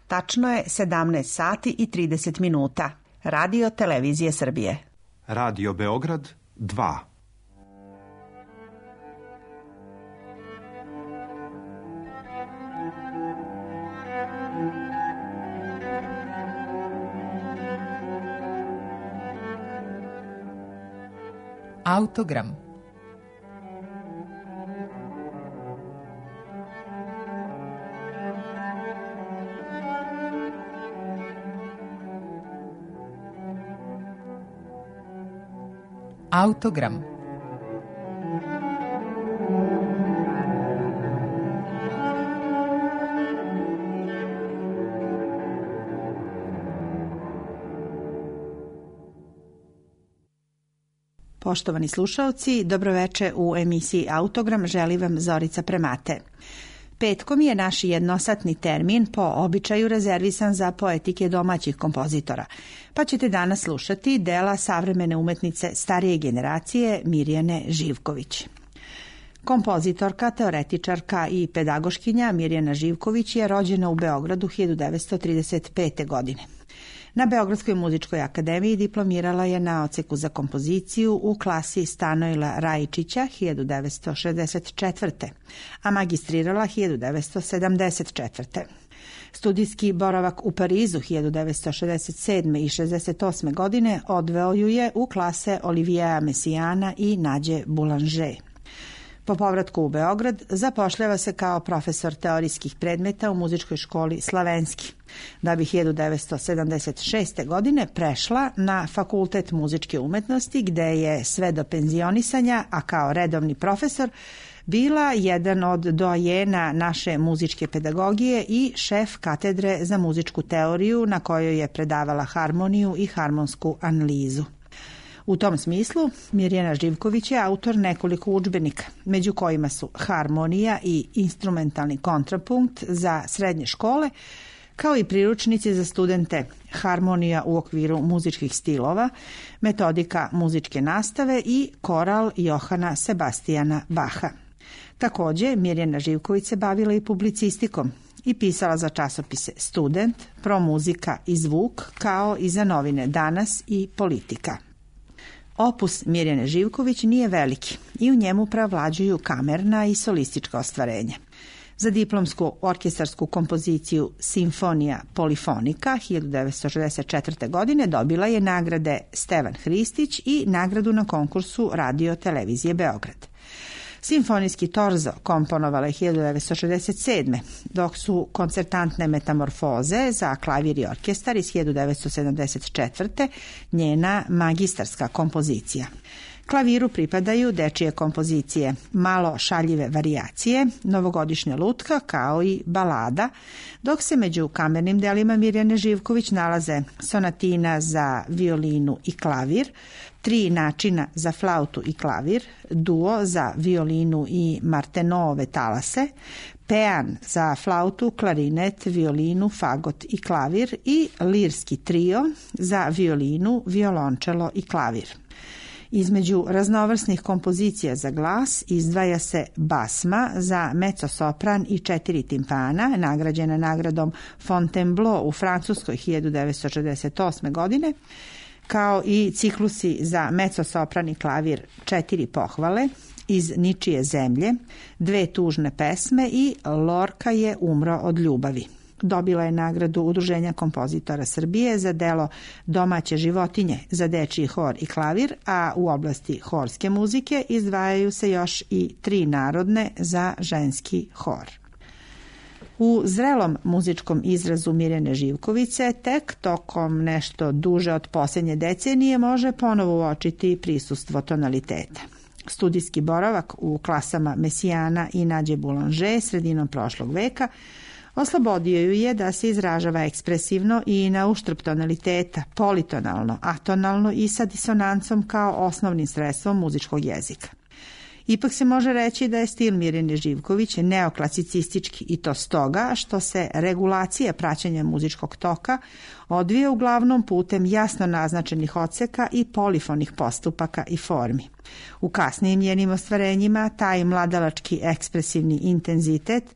Tačno je 17 sati i 30 minuta. Radio Televizije Srbije. Radio Beograd 2. Autogram. Autogram. Poštovani slušaoci, dobroveče u emisiji Autogram, želi vam Zorica Premate. Petkom je naš jednosatni termin po običaju rezervisan za poetike domaćih kompozitora, pa ćete danas slušati dela savremene umetnice starije generacije Mirjane Živković. Kompozitorka, teoretičarka i pedagoškinja Mirjana Živković je rođena u Beogradu 1935. godine. Na Beogradskoj muzičkoj akademiji diplomirala je na odseku za kompoziciju u klasi Stanojla Rajičića 1964. a magistrirala 1974. Studijski boravak u Parizu 1967. i 68. godine odveo ju je u klase Oliviera Messiana i Nađe Boulanger. Po povratku u Beograd zapošljava se kao profesor teorijskih predmeta u muzičkoj školi Slavenski, da bi 1976. godine prešla na Fakultet muzičke umetnosti, gde je sve do penzionisanja, a kao redovni profesor, bila jedan od doajena naše muzičke pedagogije i šef katedre za muzičku teoriju na kojoj je predavala harmoniju i harmonsku analizu. U tom smislu, Mirjana Živković je autor nekoliko udžbenika, među kojima su Harmonija i instrumentalni kontrapunkt za srednje škole, kao i priručnici za studente Harmonija u okviru muzičkih stilova, metodika muzičke nastave i koral Johana Sebastijana Baha. Također, Mirjana Živković se bavila i publicistikom i pisala za časopise Student, Promuzika i Zvuk, kao i za novine Danas i Politika. Opus Mirjane Živković nije veliki i u njemu preovlađuju kamerna i solistička ostvarenja. Za diplomsku orkestarsku kompoziciju Simfonija polifonika 1964. godine dobila je nagrade Stevan Hristić i nagradu na konkursu Radio Televizije Beograd. Simfonijski torzo komponovala je 1967. dok su koncertantne metamorfoze za klavir i orkestar iz 1974. njena magistarska kompozicija. Klaviru pripadaju dečije kompozicije Malo šaljive varijacije, Novogodišnja lutka kao i Balada, dok se među kamernim delima Mirjane Živković nalaze Sonatina za violinu i klavir, Tri načina za flautu i klavir, Duo za violinu i Martenove talase, Pean za flautu, klarinet, violinu, fagot i klavir i Lirski trio za violinu, violončelo i klavir. Između raznovrsnih kompozicija za glas izdvaja se Basma za mezzosopran i 4 timpana, nagrađena nagradom Fontainebleau u Francuskoj 1968. godine, kao i ciklusi za mezzosopran i klavir 4 pohvale, Iz ničije zemlje, 2 tužne pesme i Lorka je umro od ljubavi. Dobila je nagradu Udruženja kompozitora Srbije za delo Domaće životinje za dečiji hor i klavir, a u oblasti horske muzike izdvajaju se još i 3 narodne za ženski hor. U zrelom muzičkom izrazu Mirjane Živkoviće tek tokom nešto duže od posljednje decenije može ponovo uočiti prisustvo tonaliteta. Studijski boravak u klasama Messiana i Nađe Boulanger sredinom prošlog veka oslobodio ju je da se izražava ekspresivno i na uštrb tonaliteta, politonalno, atonalno i sa disonancom kao osnovnim sredstvom muzičkog jezika. Ipak se može reći da je stil Mirjane Živković neoklasicistički i to stoga što se regulacija praćenja muzičkog toka odvija uglavnom putem jasno naznačenih odseka i polifonih postupaka i formi. U kasnijim njenim ostvarenjima taj mladalački ekspresivni intenzitet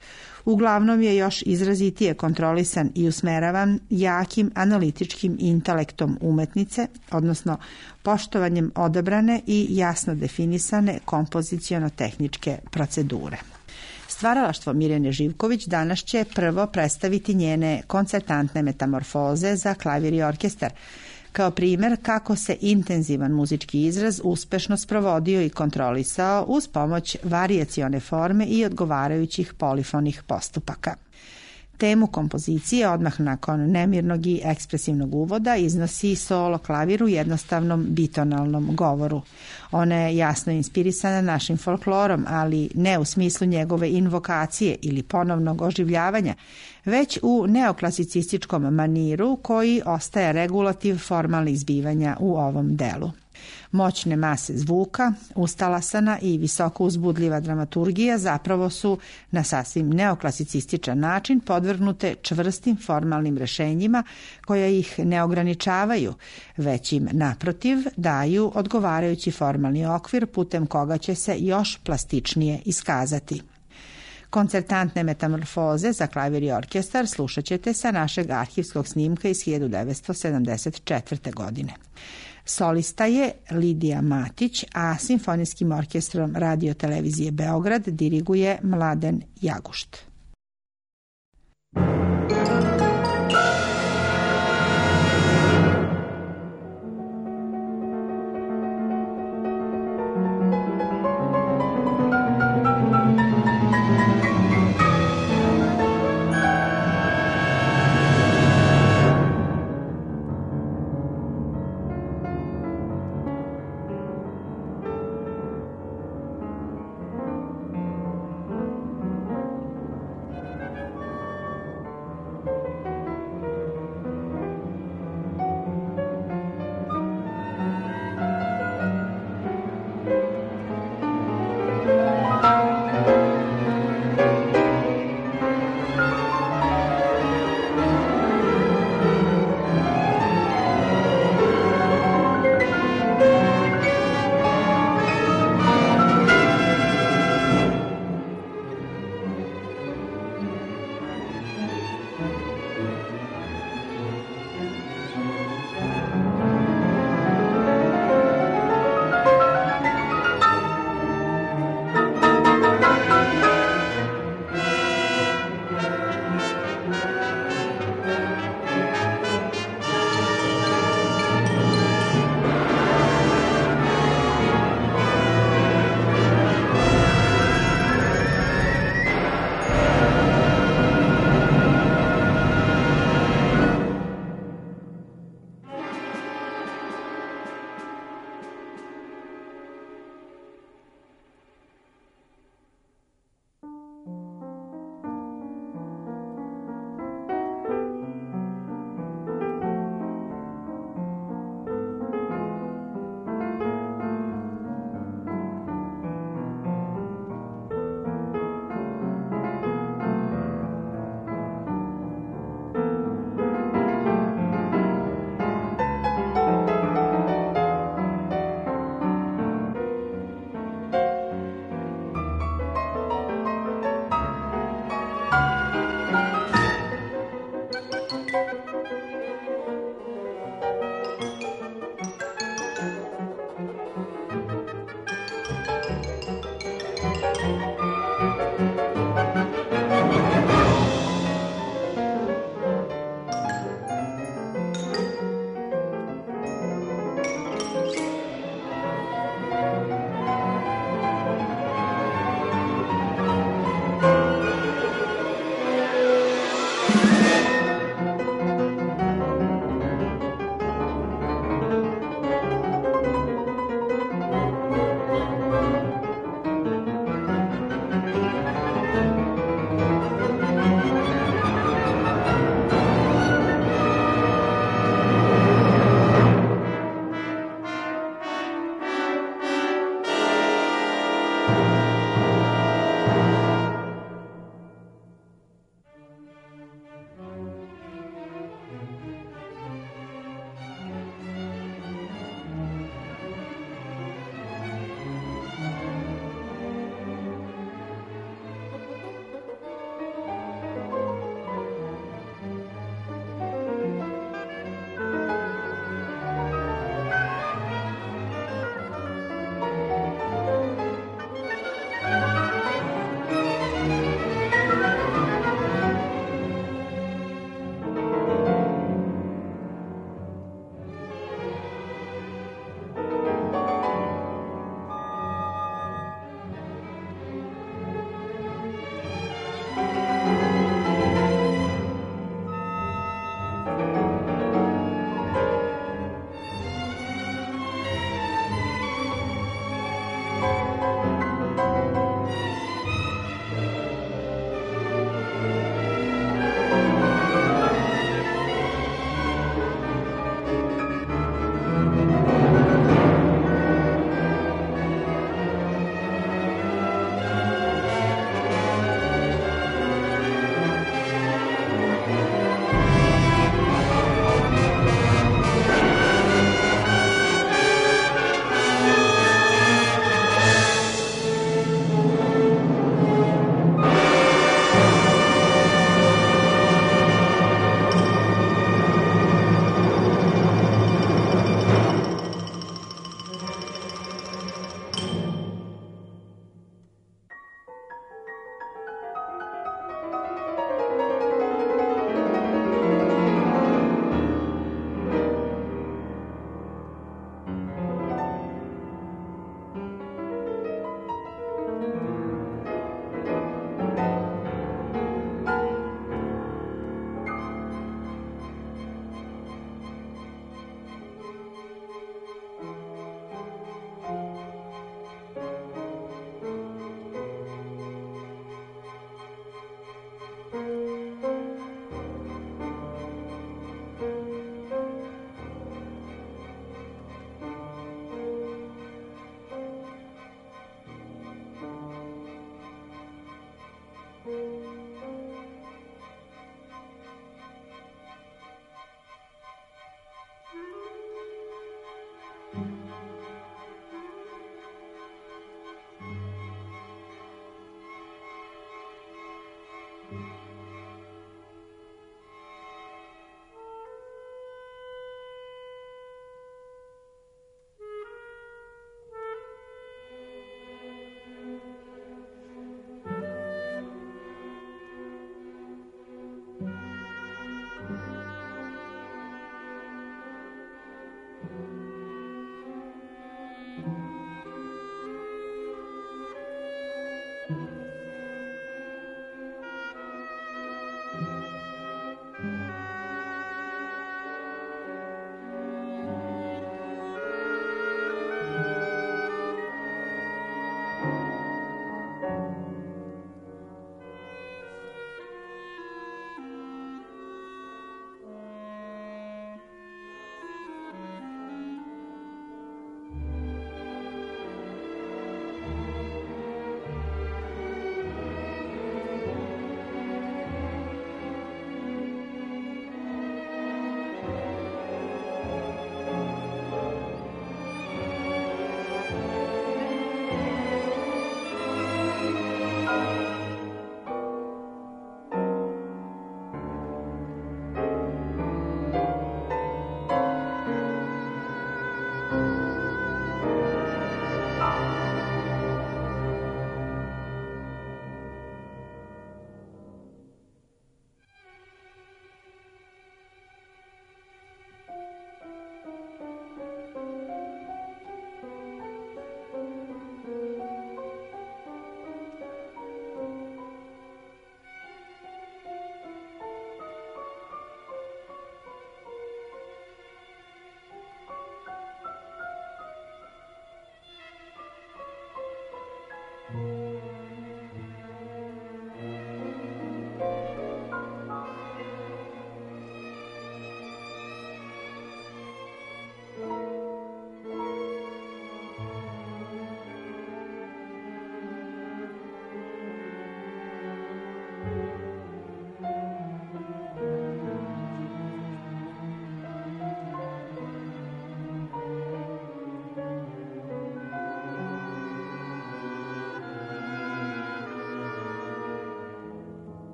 uglavnom je još izrazitije kontrolisan i usmeravan jakim analitičkim intelektom umetnice, odnosno poštovanjem odabrane i jasno definisane kompoziciono-tehničke procedure. Stvaralaštvo Mirjane Živković danas će prvo predstaviti njene koncertantne metamorfoze za klavir i orkestar, kao primer kako se intenzivan muzički izraz uspešno sprovodio i kontrolisao uz pomoć varijacione forme i odgovarajućih polifonih postupaka. Temu kompozicije odmah nakon nemirnog i ekspresivnog uvoda iznosi solo klavir u jednostavnom bitonalnom govoru. Ona je jasno inspirisana našim folklorom, ali ne u smislu njegove invokacije ili ponovnog oživljavanja, već u neoklasicističkom maniru koji ostaje regulativ formalnih zbivanja u ovom delu. Moćne mase zvuka, ustalasana i visoko uzbudljiva dramaturgija zapravo su na sasvim neoklasicističan način podvrgnute čvrstim formalnim rešenjima koja ih ne ograničavaju, već im naprotiv daju odgovarajući formalni okvir putem koga će se još plastičnije iskazati. Koncertantne metamorfoze za klavir i orkestar slušat ćete sa našeg arhivskog snimka iz 1974. godine. Solista je Lidija Matić, a Simfonijskim orkestrom Radio televizije Beograd diriguje Mladen Jagušt.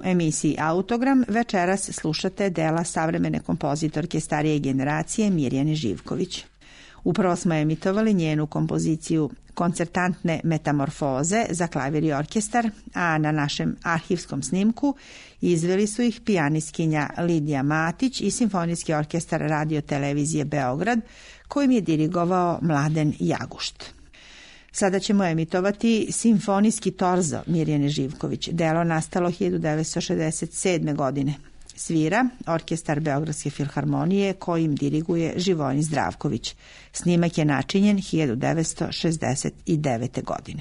emisiji Autogram večeras slušate dela savremene kompozitorke starije generacije Mirjane Živković. Upravo smo emitovali njenu kompoziciju Koncertantne metamorfoze za klavir i orkestar, a na našem arhivskom snimku izveli su ih pijanistkinja Lidija Matić i Simfonijski orkestar Radio televizije Beograd, kojim je dirigovao Mladen Jagušt. Sada ćemo emitovati Simfonijski torzo Mirjane Živković, delo nastalo 1967. godine. Svira orkestar Beogradske filharmonije kojim diriguje Živojin Zdravković. Snimak je načinjen 1969. godine.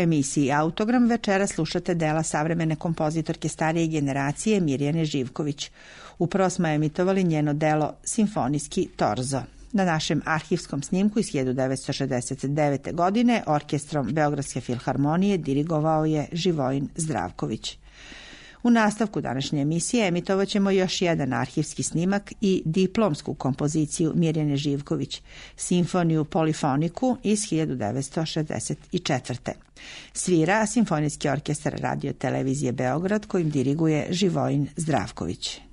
emisiji Autogram večera slušate dela savremene kompozitorke starije generacije Mirjane Živković. Upravo smo emitovali njeno delo Simfonijski torzo. Na našem arhivskom snimku iz 1969. godine orkestrom Beogradske filharmonije dirigovao je Živojin Zdravković. U nastavku današnje emisije emitovat ćemo još jedan arhivski snimak i diplomsku kompoziciju Mirjane Živković, simfoniju polifoniku iz 1964. Svira Simfonijski orkestar Radio Televizije Beograd kojim diriguje Živojin Zdravković.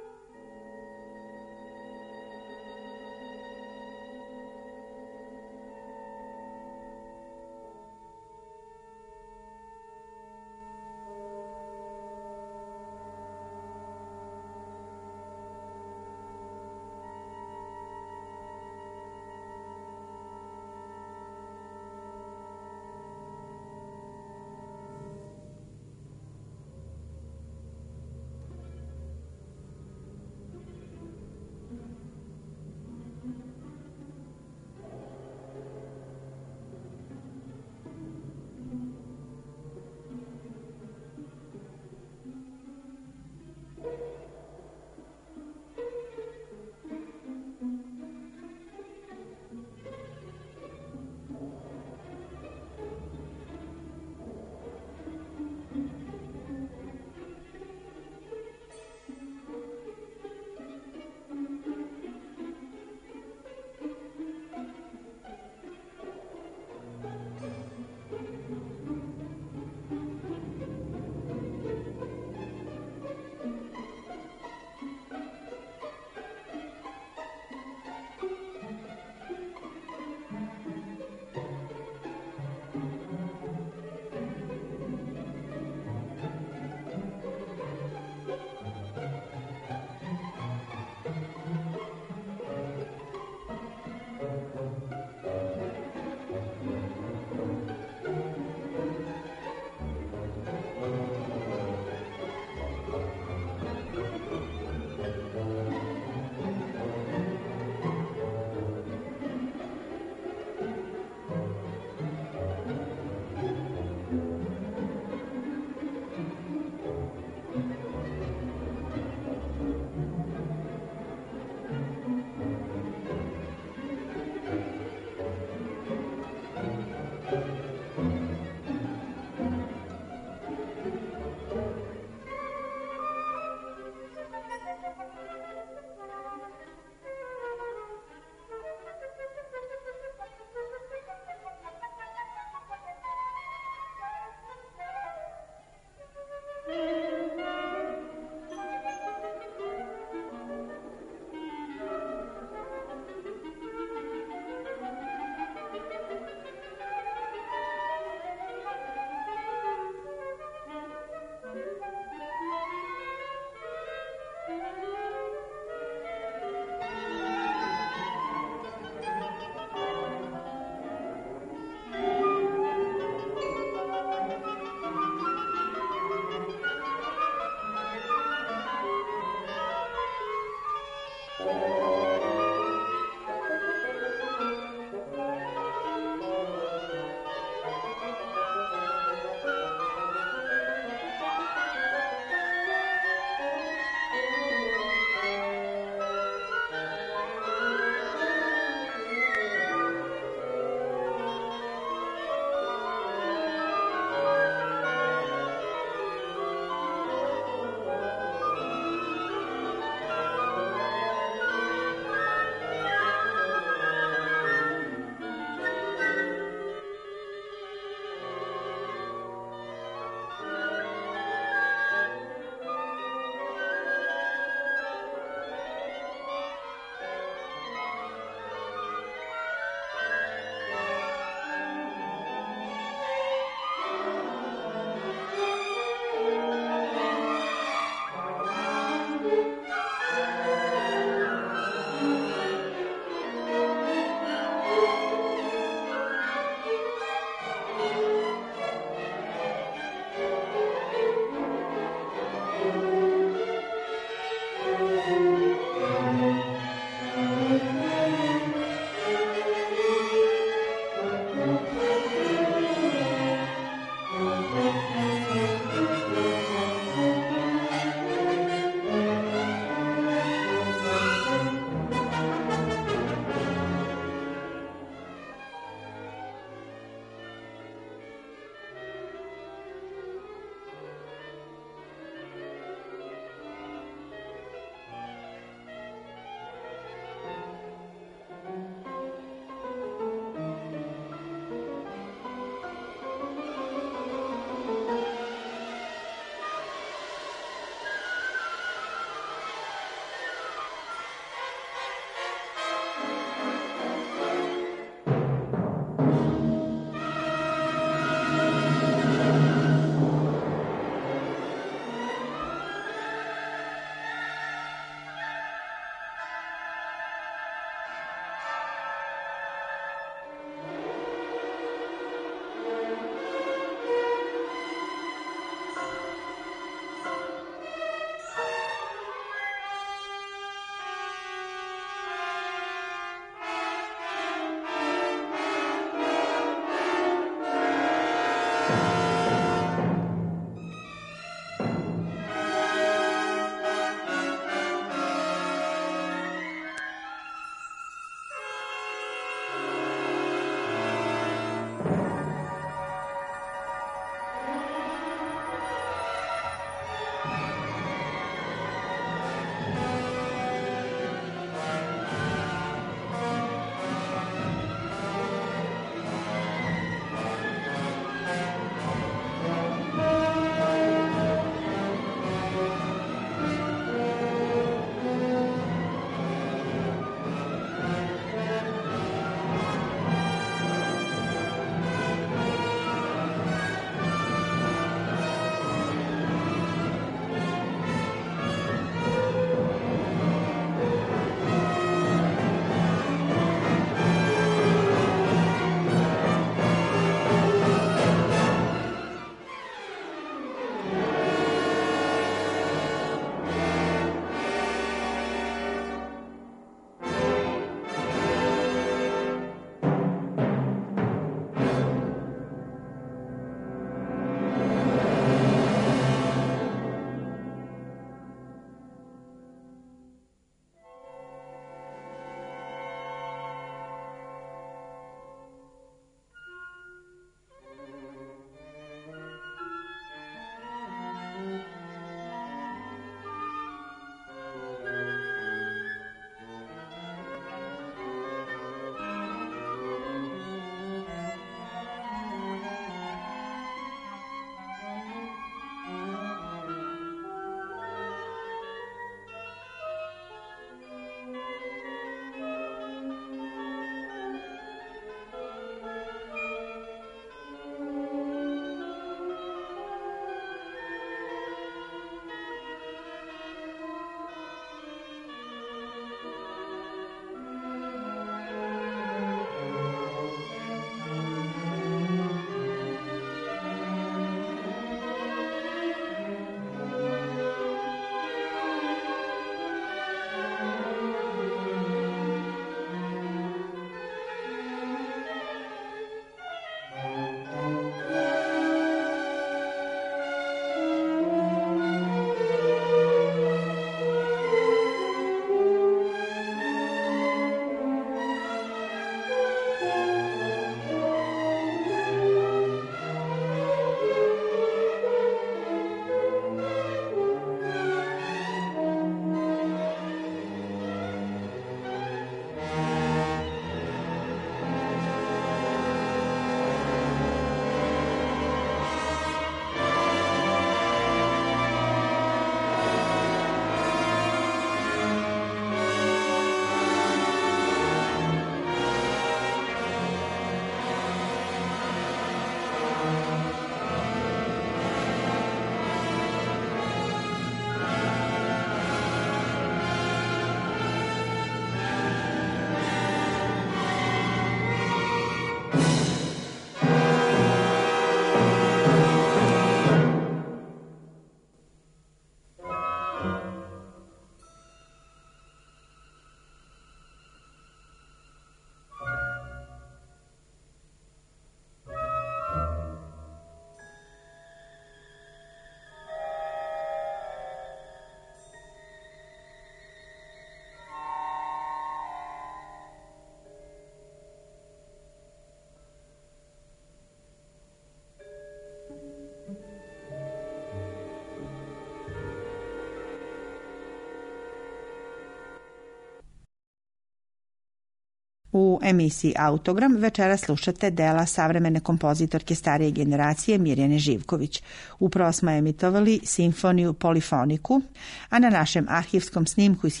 U emisiji Autogram večera slušate dela savremene kompozitorke starije generacije Mirjane Živković. Upravo smo emitovali simfoniju Polifoniku, a na našem arhivskom snimku iz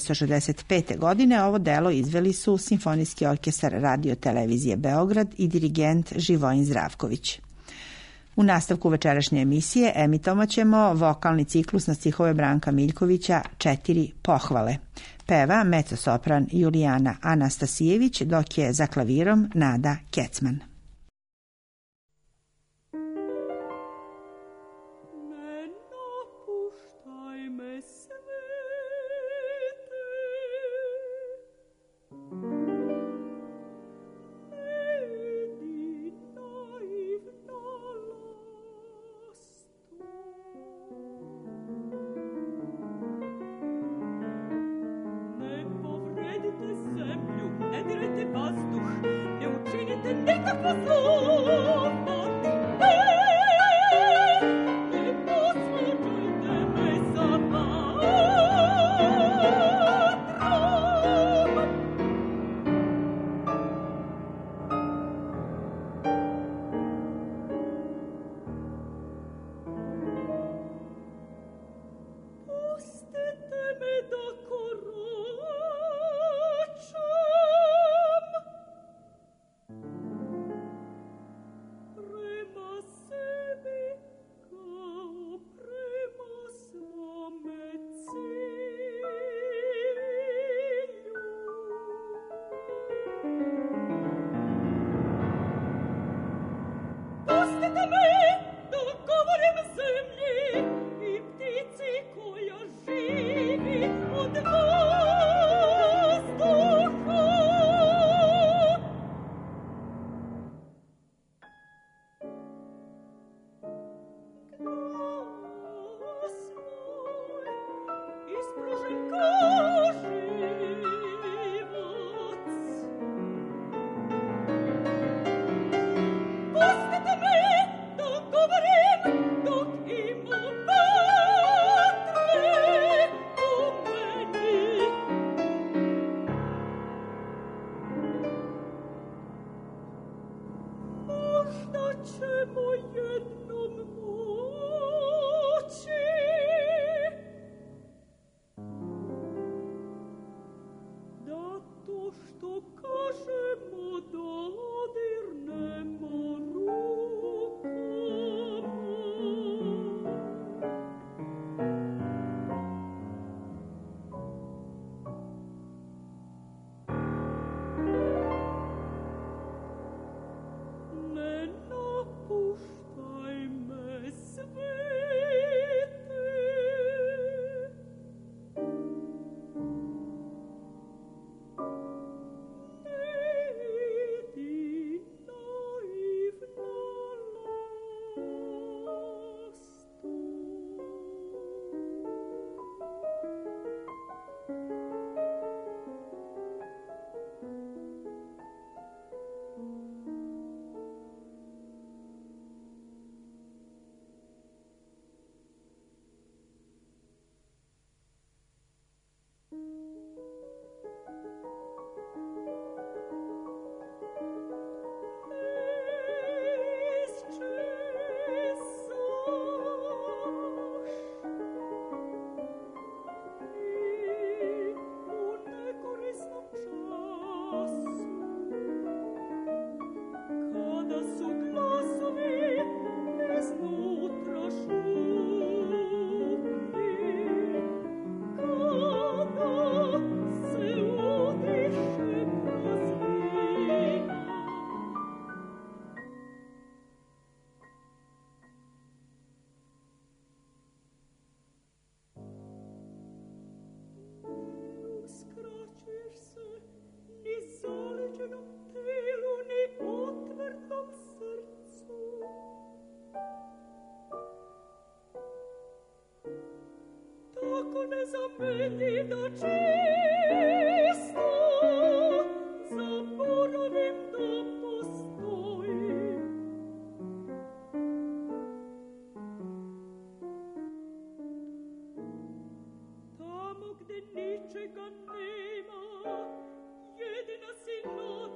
1965. godine ovo delo izveli su Simfonijski orkestar Radio Televizije Beograd i dirigent Živojin Zdravković. U nastavku večerašnje emisije emitovat ćemo vokalni ciklus na stihove Branka Miljkovića 4 pohvale. Peva mecosopran Julijana Anastasijević, dok je za klavirom Nada Kecman. Tamo gde ničega nema, jedina si noć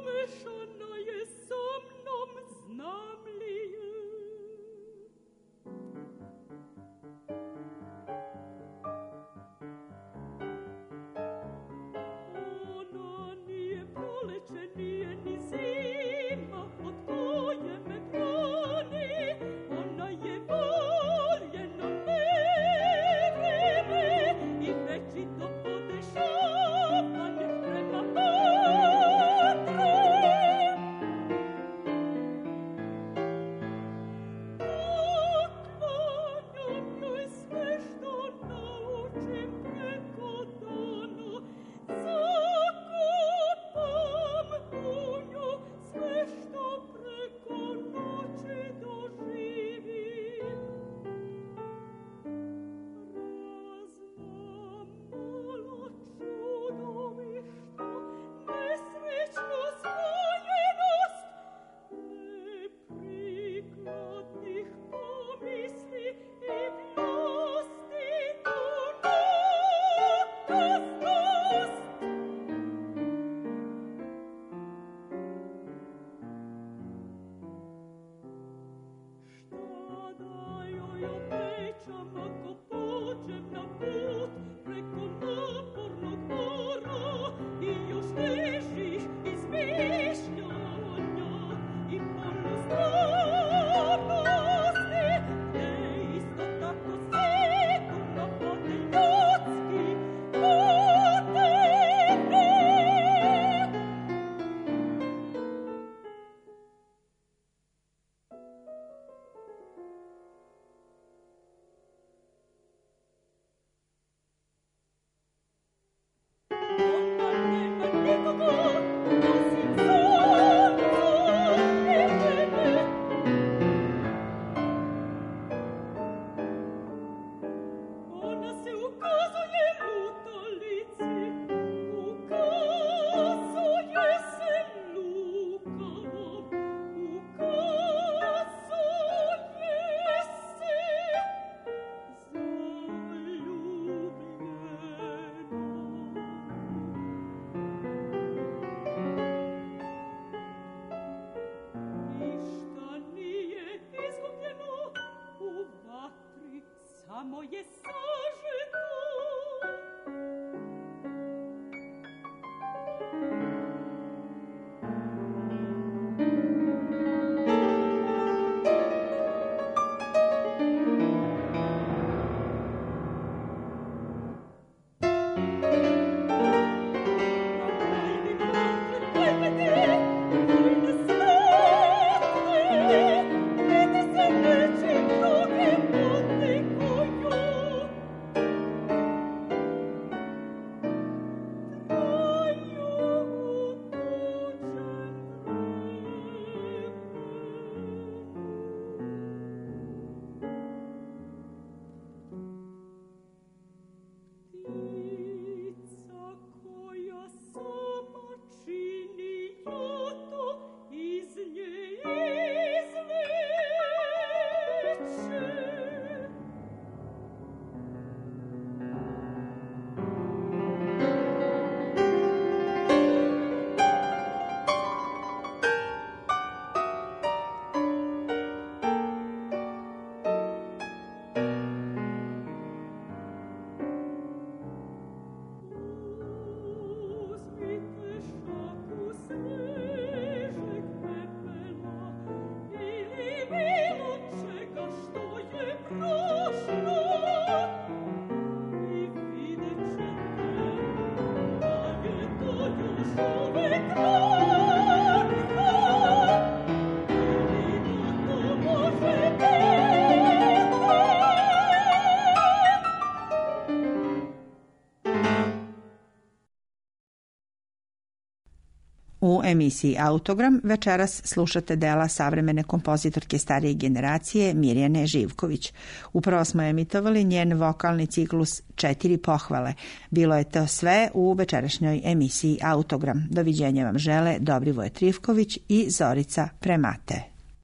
U emisiji Autogram večeras slušate dela savremene kompozitorke starije generacije Mirjane Živković. Upravo smo emitovali njen vokalni ciklus 4 pohvale. Bilo je to sve u večerašnjoj emisiji Autogram. Doviđenja vam žele Dobrivoje Trifković i Zorica Premate.